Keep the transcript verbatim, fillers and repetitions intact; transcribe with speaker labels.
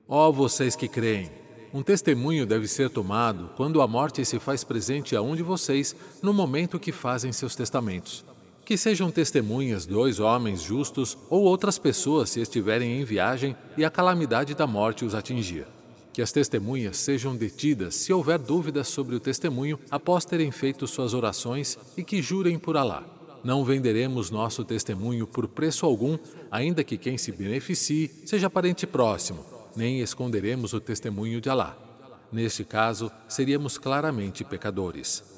Speaker 1: Ó vocês que creem! Um testemunho deve ser tomado quando a morte se faz presente a um de vocês no momento que fazem seus testamentos. Que sejam testemunhas dois homens justos ou outras pessoas se estiverem em viagem e a calamidade da morte os atingir. Que as testemunhas sejam detidas se houver dúvidas sobre o testemunho após terem feito suas orações e que jurem por Alá. Não venderemos nosso testemunho por preço algum, ainda que quem se beneficie seja parente próximo, nem esconderemos o testemunho de Alá. Neste caso, seríamos claramente pecadores.